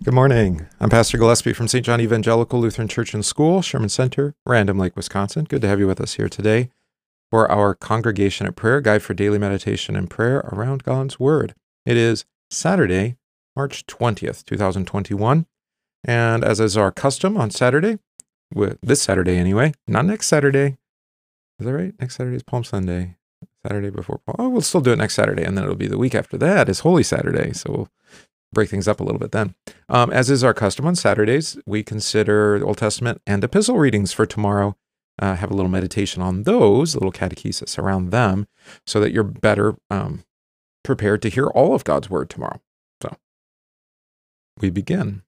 Good morning. I'm Pastor Gillespie from St. John Evangelical Lutheran Church and School, Sherman Center, Random Lake, Wisconsin. Good to have you with us here today for our Congregation at Prayer Guide for Daily Meditation and Prayer Around God's Word. It is Saturday, March 20th, 2021. And as is our custom on Saturday, this Saturday anyway, not next Saturday. Is that right? Next Saturday is Palm Sunday. Saturday before Palm. Oh, we'll still do it next Saturday, and then it'll be the week after that is Holy Saturday. So we'll break things up a little bit then. As is our custom on Saturdays, we consider the Old Testament and epistle readings for tomorrow. Have a little meditation on those, a little catechesis around them, so that you're better prepared to hear all of God's Word tomorrow. So we begin.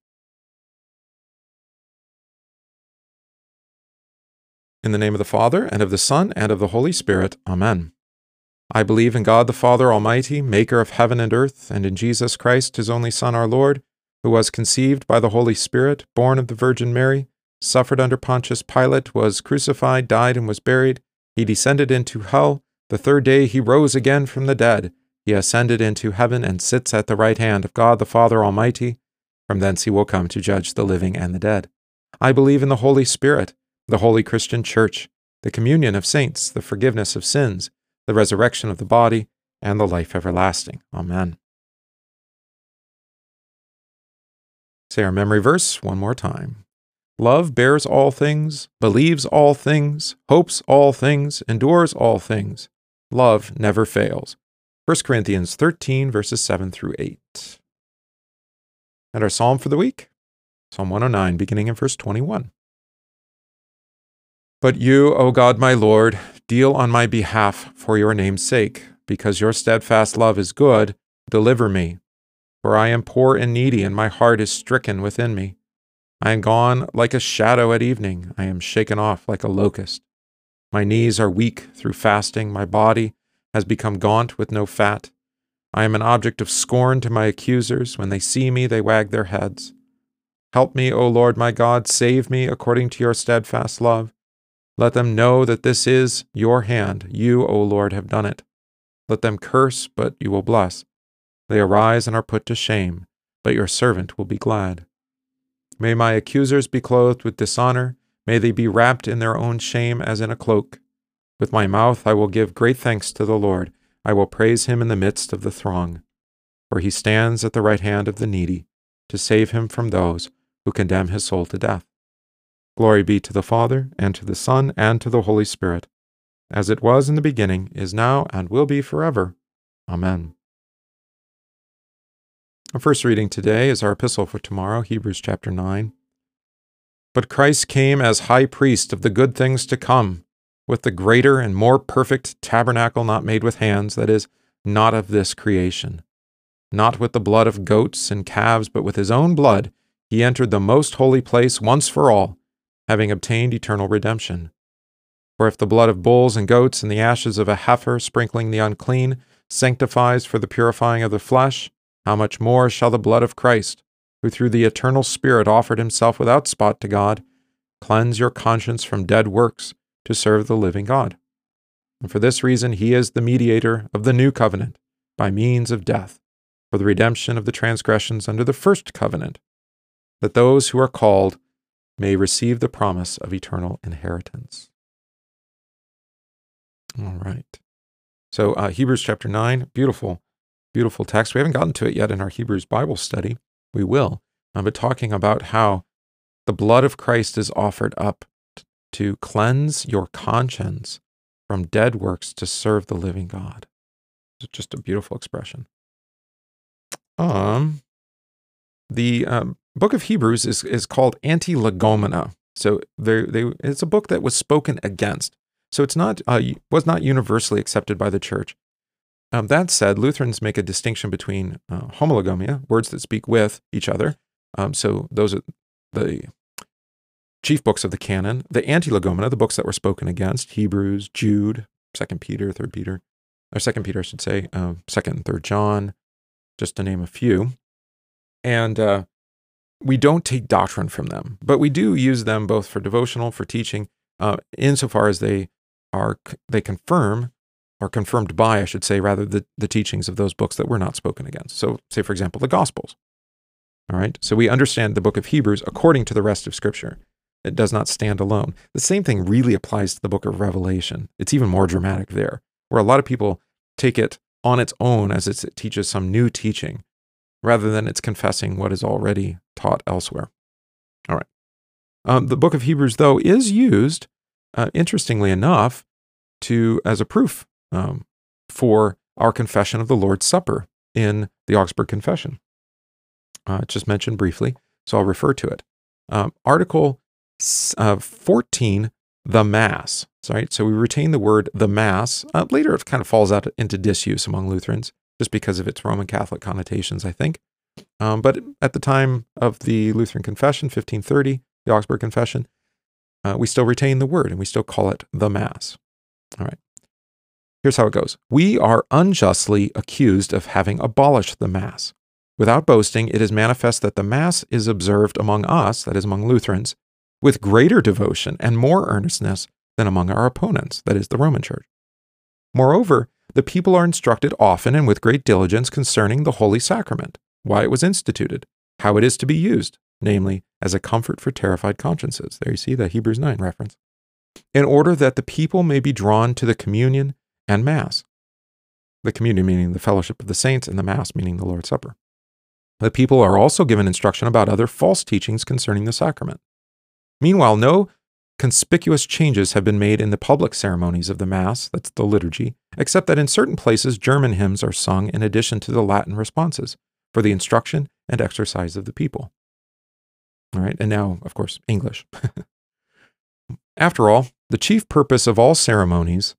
In the name of the Father, and of the Son, and of the Holy Spirit. Amen. I believe in God the Father Almighty, maker of heaven and earth, and in Jesus Christ, his only Son, our Lord, who was conceived by the Holy Spirit, born of the Virgin Mary, suffered under Pontius Pilate, was crucified, died, and was buried. He descended into hell. The third day he rose again from the dead. He ascended into heaven and sits at the right hand of God the Father Almighty. From thence he will come to judge the living and the dead. I believe in the Holy Spirit, the holy Christian Church, the communion of saints, the forgiveness of sins, the resurrection of the body, and the life everlasting. Amen. Say our memory verse one more time. Love bears all things, believes all things, hopes all things, endures all things. Love never fails. 1 Corinthians 13, verses 7 through 8. And our psalm for the week, Psalm 109, beginning in verse 21. But you, O God my Lord, deal on my behalf for your name's sake, because your steadfast love is good. Deliver me, for I am poor and needy, and my heart is stricken within me. I am gone like a shadow at evening. I am shaken off like a locust. My knees are weak through fasting. My body has become gaunt with no fat. I am an object of scorn to my accusers. When they see me, they wag their heads. Help me, O Lord my God. Save me according to your steadfast love. Let them know that this is your hand. You, O Lord, have done it. Let them curse, but you will bless. They arise and are put to shame, but your servant will be glad. May my accusers be clothed with dishonor. May they be wrapped in their own shame as in a cloak. With my mouth I will give great thanks to the Lord. I will praise him in the midst of the throng. For he stands at the right hand of the needy, to save him from those who condemn his soul to death. Glory be to the Father, and to the Son, and to the Holy Spirit, as it was in the beginning, is now, and will be forever. Amen. Our first reading today is our epistle for tomorrow, Hebrews chapter 9. But Christ came as high priest of the good things to come, with the greater and more perfect tabernacle not made with hands, that is, not of this creation. Not with the blood of goats and calves, but with his own blood, he entered the most holy place once for all, having obtained eternal redemption. For if the blood of bulls and goats and the ashes of a heifer sprinkling the unclean sanctifies for the purifying of the flesh, how much more shall the blood of Christ, who through the eternal Spirit offered himself without spot to God, cleanse your conscience from dead works to serve the living God? And for this reason he is the mediator of the new covenant, by means of death, for the redemption of the transgressions under the first covenant, that those who are called may receive the promise of eternal inheritance. All right. So Hebrews chapter 9, beautiful, beautiful text. We haven't gotten to it yet in our Hebrews Bible study. We will. But talking about how the blood of Christ is offered up to cleanse your conscience from dead works to serve the living God. It's just a beautiful expression. The book of Hebrews is called Anti-Legomena. So it's a book that was spoken against. So it's not was not universally accepted by the church. That said, Lutherans make a distinction between homologomia, words that speak with each other. So those are the chief books of the canon. The Anti-Legomena, the books that were spoken against, Hebrews, Jude, 2 Peter, 3 Peter, or 2 Peter, I should say, 2nd and 3rd John, just to name a few. And we don't take doctrine from them, but we do use them both for devotional, for teaching, insofar as they confirm, or confirmed by, I should say, rather, the teachings of those books that were not spoken against. So, say, for example, the Gospels. All right. So we understand the book of Hebrews according to the rest of Scripture. It does not stand alone. The same thing really applies to the book of Revelation. It's even more dramatic there, where a lot of people take it on its own as it teaches some new teaching, rather than it's confessing what is already taught elsewhere. All right. The book of Hebrews, though, is used, interestingly enough, as a proof for our confession of the Lord's Supper in the Augsburg Confession. It's just mentioned briefly, so I'll refer to it. Article 14, the Mass. Right? So we retain the word the Mass. Later, it kind of falls out into disuse among Lutherans, just because of its Roman Catholic connotations, I think. But at the time of the Lutheran Confession, 1530, the Augsburg Confession, we still retain the word, and we still call it the Mass. All right. Here's how it goes. We are unjustly accused of having abolished the Mass. Without boasting, it is manifest that the Mass is observed among us, that is, among Lutherans, with greater devotion and more earnestness than among our opponents, that is, the Roman Church. Moreover, the people are instructed often and with great diligence concerning the Holy Sacrament, why it was instituted, how it is to be used, namely, as a comfort for terrified consciences. There you see the Hebrews 9 reference. In order that the people may be drawn to the communion and Mass. The communion meaning the fellowship of the saints, and the Mass meaning the Lord's Supper. The people are also given instruction about other false teachings concerning the sacrament. Meanwhile, no conspicuous changes have been made in the public ceremonies of the Mass, that's the liturgy, except that in certain places German hymns are sung in addition to the Latin responses for the instruction and exercise of the people. All right, and now, of course, English. After all, the chief purpose of all ceremonies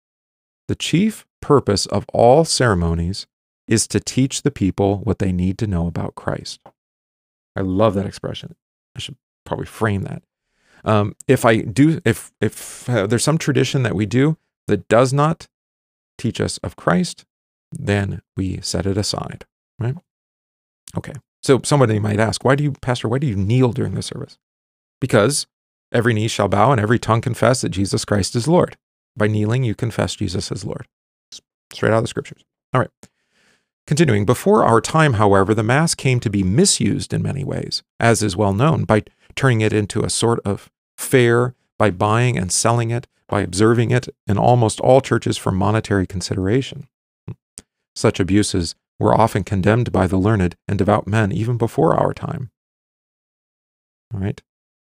is to teach the people what they need to know about Christ. I love that expression. I should probably frame that. If there's some tradition that we do that does not teach us of Christ, then we set it aside, right? Okay. So somebody might ask, Pastor, why do you kneel during the service? Because every knee shall bow and every tongue confess that Jesus Christ is Lord. By kneeling, you confess Jesus as Lord. Straight out of the Scriptures. All right. Continuing, before our time, however, the Mass came to be misused in many ways, as is well known, by turning it into a sort of fair, by buying and selling it, by observing it in almost all churches for monetary consideration. Such abuses were often condemned by the learned and devout men even before our time. All right.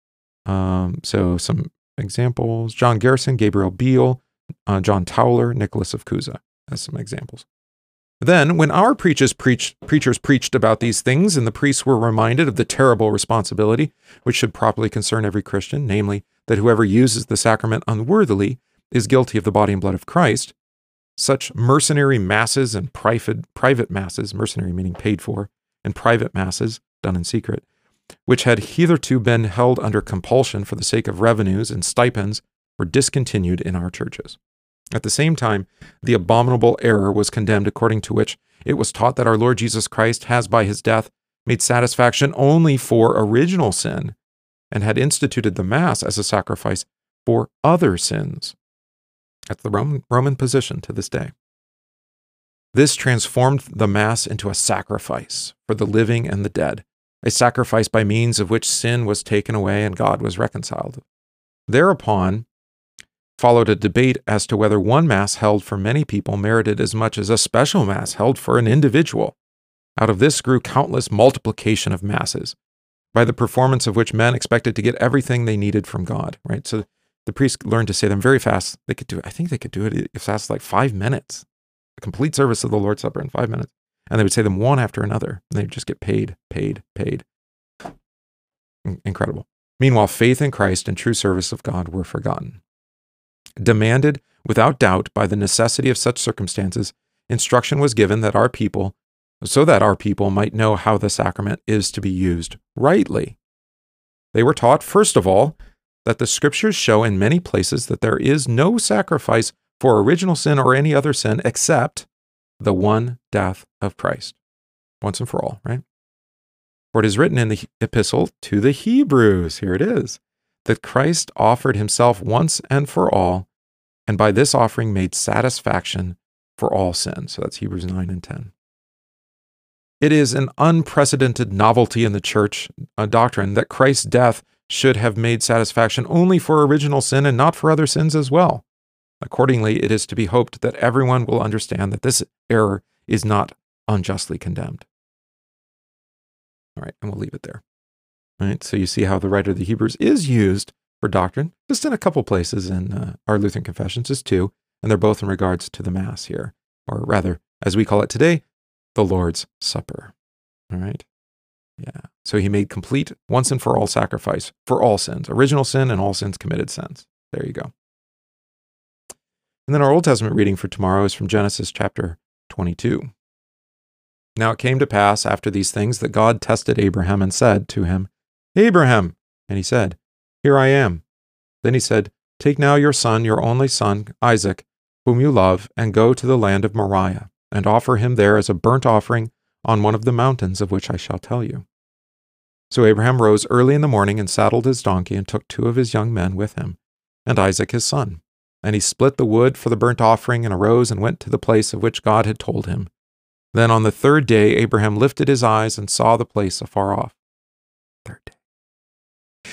So some examples: John Garrison, Gabriel Beale, John Tauler, Nicholas of Cusa, as some examples. Then, when our preachers preached about these things, and the priests were reminded of the terrible responsibility which should properly concern every Christian, namely, that whoever uses the sacrament unworthily is guilty of the body and blood of Christ, such mercenary masses and private masses, mercenary meaning paid for, and private masses done in secret, which had hitherto been held under compulsion for the sake of revenues and stipends, were discontinued in our churches. At the same time, the abominable error was condemned, according to which it was taught that our Lord Jesus Christ has by his death made satisfaction only for original sin, and had instituted the Mass as a sacrifice for other sins. That's the Roman position to this day. This transformed the Mass into a sacrifice for the living and the dead, a sacrifice by means of which sin was taken away and God was reconciled. Thereupon followed a debate as to whether one Mass held for many people merited as much as a special Mass held for an individual. Out of this grew countless multiplication of Masses, by the performance of which men expected to get everything they needed from God, right? So the priests learned to say them very fast. They could do it. I think they could do it as fast as like 5 minutes, a complete service of the Lord's Supper in 5 minutes. And they would say them one after another, and they'd just get paid. Incredible. Meanwhile, faith in Christ and true service of God were forgotten. Demanded, without doubt, by the necessity of such circumstances, instruction was given that our people might know how the sacrament is to be used rightly. They were taught, first of all, that the Scriptures show in many places that there is no sacrifice for original sin or any other sin except the one death of Christ, once and for all, right? For it is written in the epistle to the Hebrews, here it is, that Christ offered himself once and for all, and by this offering made satisfaction for all sin. So that's Hebrews 9 and 10. It is an unprecedented novelty in the church doctrine that Christ's death should have made satisfaction only for original sin and not for other sins as well. Accordingly, it is to be hoped that everyone will understand that this error is not unjustly condemned. All right, and we'll leave it there. All right, so you see how the writer of the Hebrews is used for doctrine, just in a couple places in our Lutheran confessions, just two, and they're both in regards to the Mass here, or rather, as we call it today, the Lord's Supper. All right? Yeah. So he made complete once and for all sacrifice for all sins, original sin and all sins committed sins. There you go. And then our Old Testament reading for tomorrow is from Genesis chapter 22. Now it came to pass after these things that God tested Abraham and said to him, Abraham! And he said, Here I am. Then he said, Take now your son, your only son, Isaac, whom you love, and go to the land of Moriah, and offer him there as a burnt offering on one of the mountains of which I shall tell you. So Abraham rose early in the morning and saddled his donkey and took 2 of his young men with him, and Isaac his son. And he split the wood for the burnt offering and arose and went to the place of which God had told him. Then on the 3rd day Abraham lifted his eyes and saw the place afar off. 3rd day.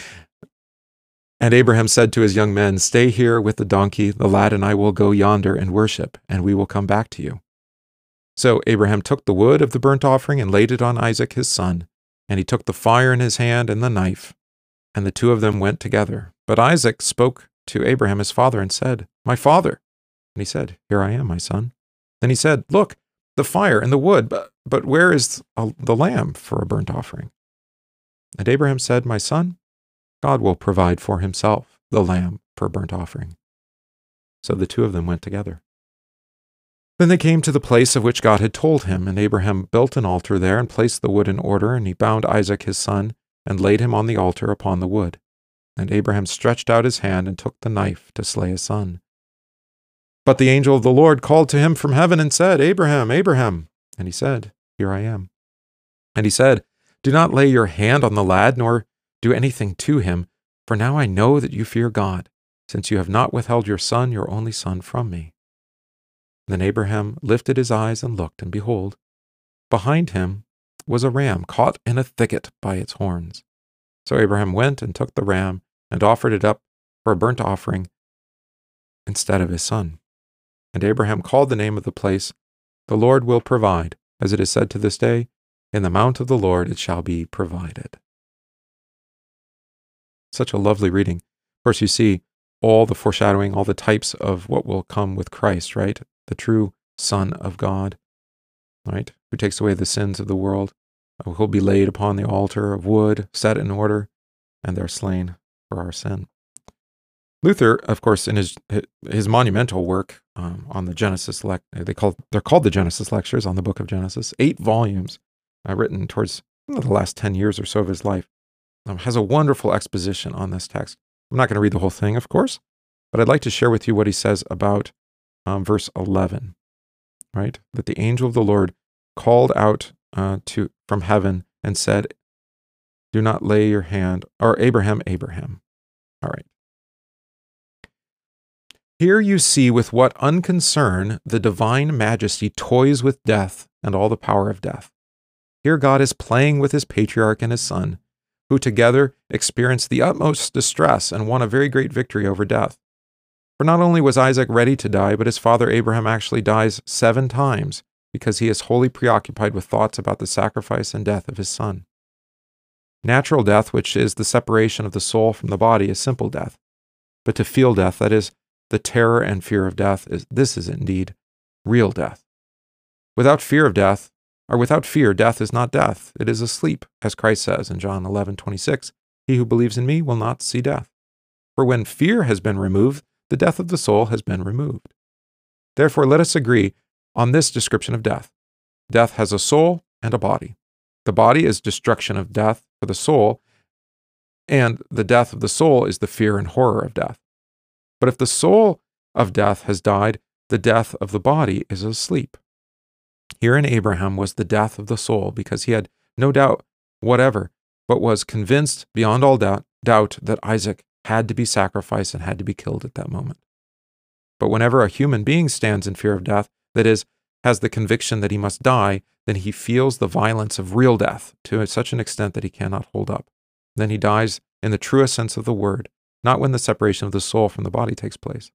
And Abraham said to his young men, Stay here with the donkey, the lad and I will go yonder and worship, and we will come back to you. So Abraham took the wood of the burnt offering and laid it on Isaac his son, and he took the fire in his hand and the knife, and the 2 of them went together. But Isaac spoke to Abraham his father and said, My father. And he said, Here I am, my son. Then he said, Look, the fire and the wood, but where is the lamb for a burnt offering? And Abraham said, My son, God will provide for himself the lamb for a burnt offering. So the 2 of them went together. Then they came to the place of which God had told him, and Abraham built an altar there and placed the wood in order, and he bound Isaac his son and laid him on the altar upon the wood. And Abraham stretched out his hand and took the knife to slay his son. But the angel of the Lord called to him from heaven and said, Abraham, Abraham. And he said, Here I am. And he said, Do not lay your hand on the lad, nor do anything to him, for now I know that you fear God, since you have not withheld your son, your only son, from me. Then Abraham lifted his eyes and looked, and behold, behind him was a ram caught in a thicket by its horns. So Abraham went and took the ram and offered it up for a burnt offering instead of his son. And Abraham called the name of the place, The Lord will provide, as it is said to this day, In the mount of the Lord it shall be provided. Such a lovely reading. Of course, you see all the foreshadowing, all the types of what will come with Christ, right? The true Son of God, right? Who takes away the sins of the world. Who'll be laid upon the altar of wood, set in order, and they're slain for our sin. Luther, of course, in his monumental work on the Genesis, they're called the Genesis Lectures on the book of Genesis, 8 volumes, written towards the last 10 years or so of his life, has a wonderful exposition on this text. I'm not going to read the whole thing, of course, but I'd like to share with you what he says about verse 11, right? That the angel of the Lord called out from heaven and said, Do not lay your hand, or Abraham, Abraham. All right. Here you see with what unconcern the divine majesty toys with death and all the power of death. Here God is playing with his patriarch and his son, who together experienced the utmost distress and won a very great victory over death. For not only was Isaac ready to die, but his father Abraham actually dies 7 times because he is wholly preoccupied with thoughts about the sacrifice and death of his son. Natural death, which is the separation of the soul from the body, is simple death. But to feel death, that is, the terror and fear of death, this is indeed real death. Without fear, death is not death. It is a sleep, as Christ says in John 11:26. He who believes in me will not see death. For when fear has been removed, the death of the soul has been removed. Therefore, let us agree on this description of death. Death has a soul and a body. The body is destruction of death for the soul, and the death of the soul is the fear and horror of death. But if the soul of death has died, the death of the body is asleep. Here in Abraham was the death of the soul, because he had no doubt whatever, but was convinced beyond all doubt that Isaac had to be sacrificed and had to be killed at that moment. But whenever a human being stands in fear of death, that is, has the conviction that he must die, then he feels the violence of real death to such an extent that he cannot hold up. Then he dies in the truest sense of the word, not when the separation of the soul from the body takes place.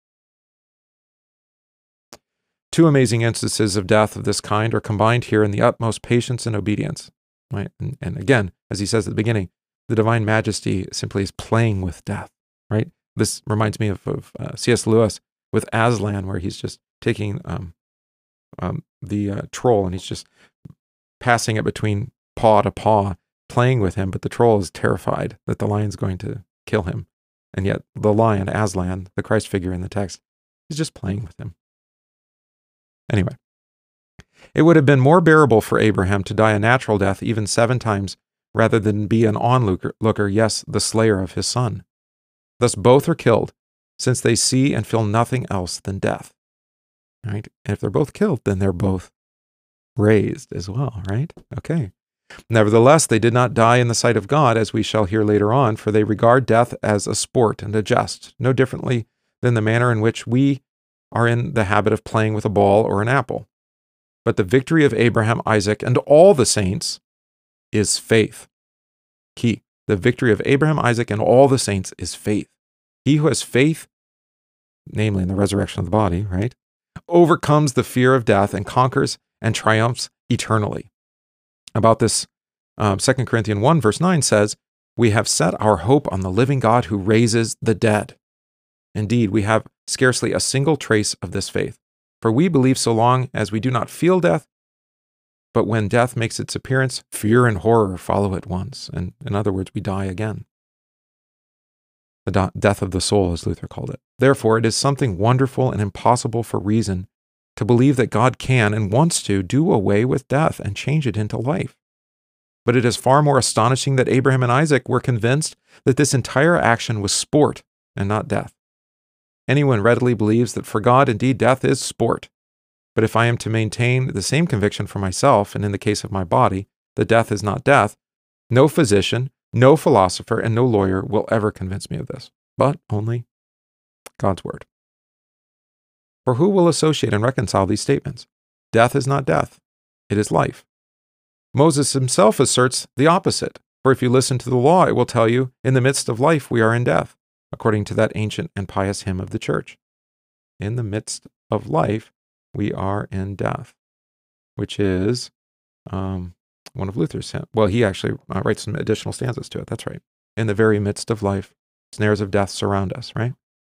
Two amazing instances of death of this kind are combined here in the utmost patience and obedience. Right? And again, as he says at the beginning, the divine majesty simply is playing with death. Right? This reminds me of C.S. Lewis with Aslan, where he's just taking the troll and he's just passing it between paw to paw, playing with him, but the troll is terrified that the lion's going to kill him. And yet the lion, Aslan, the Christ figure in the text, is just playing with him. Anyway, it would have been more bearable for Abraham to die a natural death even 7 times rather than be an onlooker, yes, the slayer of his son. Thus both are killed, since they see and feel nothing else than death. Right? And if they're both killed, then they're both raised as well, right? Okay. Nevertheless, they did not die in the sight of God, as we shall hear later on, for they regard death as a sport and a jest, no differently than the manner in which we are in the habit of playing with a ball or an apple. But the victory of Abraham, Isaac, and all the saints is faith. Key. The victory of Abraham, Isaac, and all the saints is faith. He who has faith, namely in the resurrection of the body, right, overcomes the fear of death and conquers and triumphs eternally. About this, 2 Corinthians 1 verse 9 says, "We have set our hope on the living God who raises the dead." Indeed, we have scarcely a single trace of this faith, for we believe so long as we do not feel death, but when death makes its appearance, fear and horror follow at once. And in other words, we die again. The death of the soul, as Luther called it. Therefore, it is something wonderful and impossible for reason to believe that God can and wants to do away with death and change it into life. But it is far more astonishing that Abraham and Isaac were convinced that this entire action was sport and not death. Anyone readily believes that for God, indeed, death is sport. But if I am to maintain the same conviction for myself, and in the case of my body, that death is not death, no physician, no philosopher, and no lawyer will ever convince me of this, but only God's word. For who will associate and reconcile these statements? Death is not death, it is life. Moses himself asserts the opposite, for if you listen to the law, it will tell you, in the midst of life we are in death, according to that ancient and pious hymn of the church. In the midst of life, we are in death, which is one of Luther's. Well, he actually writes some additional stanzas to it. That's right. In the very midst of life, snares of death surround us, right?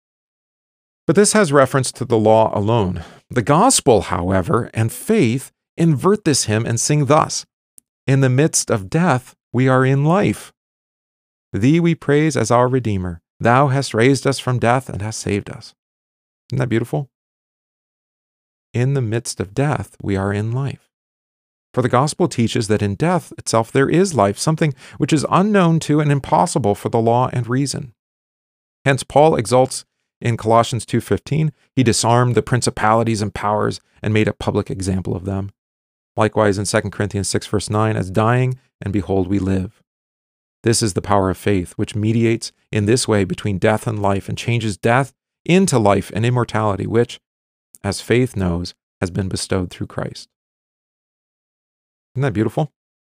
But this has reference to the law alone. The gospel, however, and faith invert this hymn and sing thus: in the midst of death, we are in life. Thee we praise as our Redeemer. Thou hast raised us from death and hast saved us. Isn't that beautiful? In the midst of death, we are in life. For the gospel teaches that in death itself there is life, something which is unknown to and impossible for the law and reason. Hence, Paul exalts in Colossians 2:15, he disarmed the principalities and powers and made a public example of them. Likewise in 2 Corinthians 6 verse 9, as dying, and behold, we live. This is the power of faith, which mediates in this way between death and life and changes death into life and immortality, which, as faith knows, has been bestowed through Christ. Isn't that beautiful?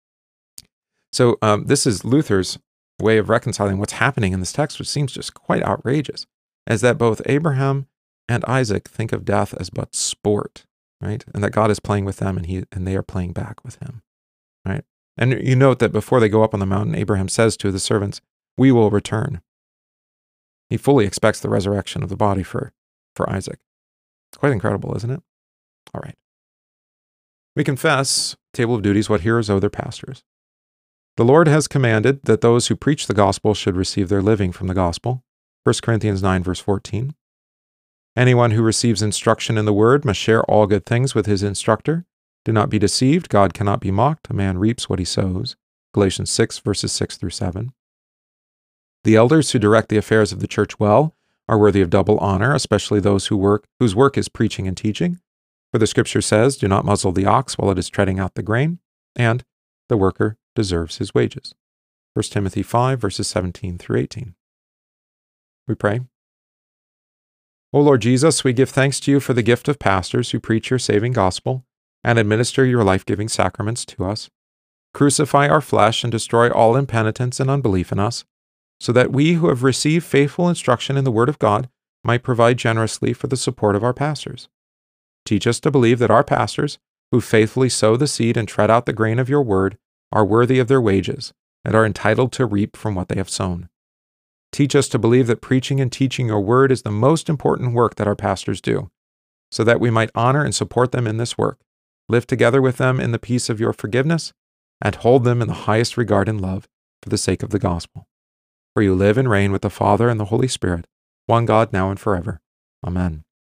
So this is Luther's way of reconciling what's happening in this text, which seems just quite outrageous, as that both Abraham and Isaac think of death as but sport, right? And that God is playing with them and they are playing back with him, right? And you note that before they go up on the mountain, Abraham says to the servants, "We will return." He fully expects the resurrection of the body for Isaac. It's quite incredible, isn't it? All right. We confess, table of duties, what hearers owe their pastors. The Lord has commanded that those who preach the gospel should receive their living from the gospel. 1 Corinthians 9, verse 14. Anyone who receives instruction in the word must share all good things with his instructor. Do not be deceived. God cannot be mocked. A man reaps what he sows. Galatians 6, verses 6 through 7. The elders who direct the affairs of the church well are worthy of double honor, especially those whose work is preaching and teaching. For the scripture says, "Do not muzzle the ox while it is treading out the grain," and the worker deserves his wages. 1 Timothy 5, verses 17 through 18. We pray. O Lord Jesus, we give thanks to you for the gift of pastors who preach your saving gospel, and administer your life-giving sacraments to us. Crucify our flesh and destroy all impenitence and unbelief in us, so that we who have received faithful instruction in the Word of God might provide generously for the support of our pastors. Teach us to believe that our pastors, who faithfully sow the seed and tread out the grain of your word, are worthy of their wages and are entitled to reap from what they have sown. Teach us to believe that preaching and teaching your word is the most important work that our pastors do, so that we might honor and support them in this work, live together with them in the peace of your forgiveness, and hold them in the highest regard and love for the sake of the gospel. For you live and reign with the Father and the Holy Spirit, one God, now and forever. Amen.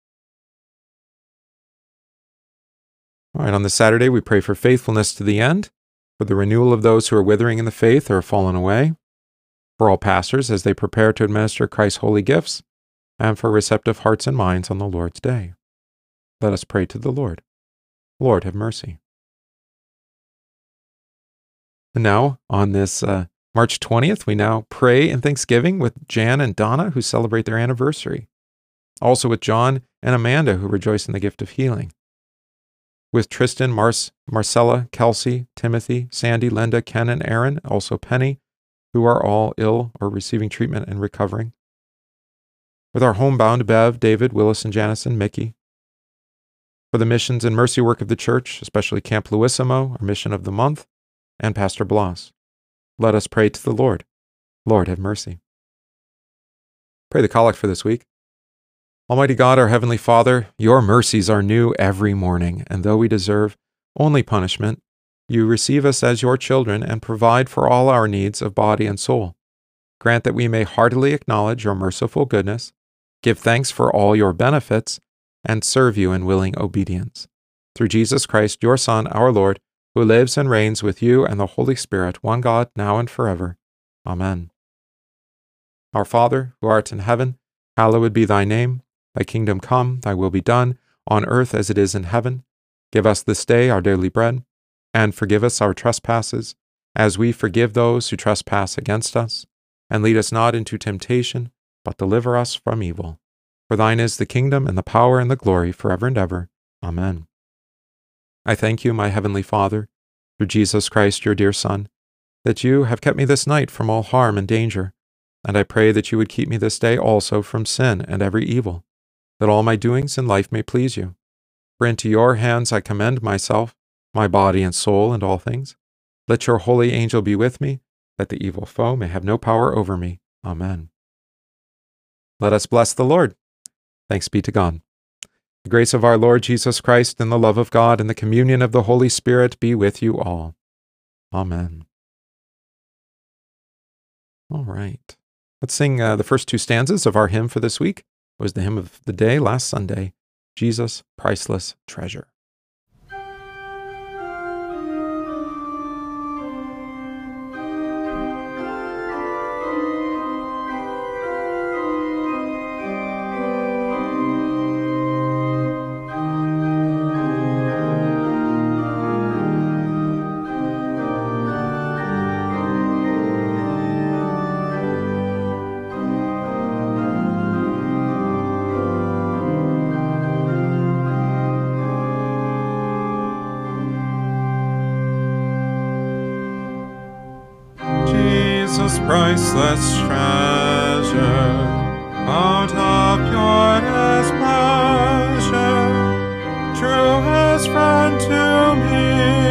All right, on this Saturday, we pray for faithfulness to the end, for the renewal of those who are withering in the faith or have fallen away, for all pastors as they prepare to administer Christ's holy gifts, and for receptive hearts and minds on the Lord's day. Let us pray to the Lord. Lord, have mercy. And now, on this March 20th, we now pray in thanksgiving with Jan and Donna, who celebrate their anniversary. Also with John and Amanda, who rejoice in the gift of healing. With Tristan, Marcella, Kelsey, Timothy, Sandy, Linda, Ken, and Aaron, also Penny, who are all ill or receiving treatment and recovering. With our homebound Bev, David, Willis, and Janice, and Mickey. For the missions and mercy work of the church, especially Camp Luisimo, our mission of the month, and Pastor Blas. Let us pray to the Lord. Lord, have mercy. Pray the collect for this week. Almighty God, our Heavenly Father, your mercies are new every morning, and though we deserve only punishment, you receive us as your children and provide for all our needs of body and soul. Grant that we may heartily acknowledge your merciful goodness, give thanks for all your benefits, and serve you in willing obedience. Through Jesus Christ, your Son, our Lord, who lives and reigns with you and the Holy Spirit, one God, now and forever. Amen. Our Father, who art in heaven, hallowed be thy name. Thy kingdom come, thy will be done, on earth as it is in heaven. Give us this day our daily bread, and forgive us our trespasses, as we forgive those who trespass against us. And lead us not into temptation, but deliver us from evil. For thine is the kingdom, and the power, and the glory, forever and ever. Amen. I thank you, my heavenly Father, through Jesus Christ, your dear Son, that you have kept me this night from all harm and danger, and I pray that you would keep me this day also from sin and every evil, that all my doings in life may please you. For into your hands I commend myself, my body and soul, and all things. Let your holy angel be with me, that the evil foe may have no power over me. Amen. Let us bless the Lord. Thanks be to God. The grace of our Lord Jesus Christ, and the love of God, and the communion of the Holy Spirit be with you all. Amen. All right. Let's sing the first two stanzas of our hymn for this week. It was the hymn of the day last Sunday, Jesus, Priceless Treasure. Priceless treasure, out of purest pleasure, truest friend to me.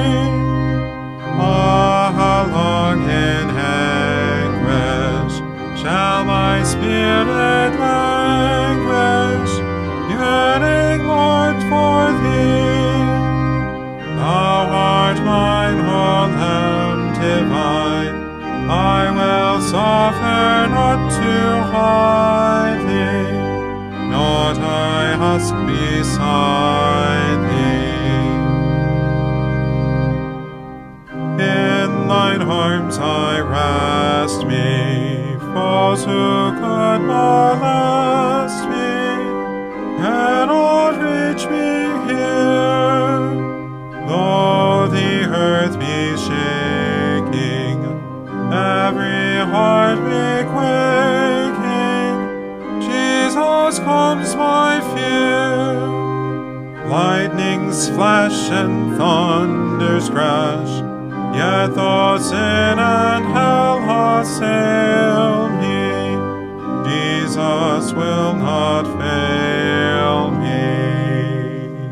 Ah, how long in anguish shall my spirit languish, yearning, Lord, for thee. Thou art mine whole Lamb divine, I will suffer not to hide thee, not I husk beside thee. In thine arms I rest me, foes who could molest me cannot reach me here, though the earth be shaking, every heart be quaking. Jesus calms my fear, Lightnings flash and thunders crash, yet though sin and hell assail me, Jesus will not fail me.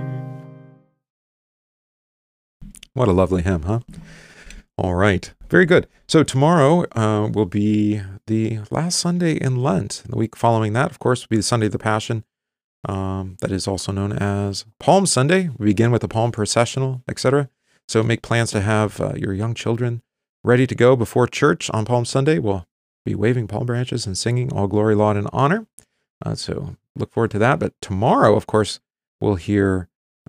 What a lovely hymn, huh? All right. Very good. So tomorrow will be the last Sunday in Lent. The week following that, of course, will be the Sunday of the Passion. That is also known as Palm Sunday. We begin with the Palm Processional, etc. So make plans to have your young children ready to go before church on Palm Sunday. We'll be waving palm branches and singing All Glory, Laud, and Honor. So look forward to that. But tomorrow, of course, we'll hear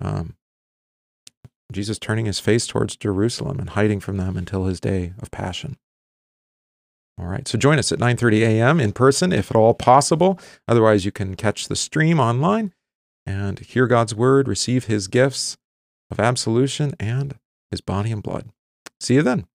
Jesus turning his face towards Jerusalem and hiding from them until his day of passion. All right, so join us at 9:30 a.m. in person, if at all possible. Otherwise, you can catch the stream online and hear God's word, receive his gifts of absolution and his body and blood. See you then.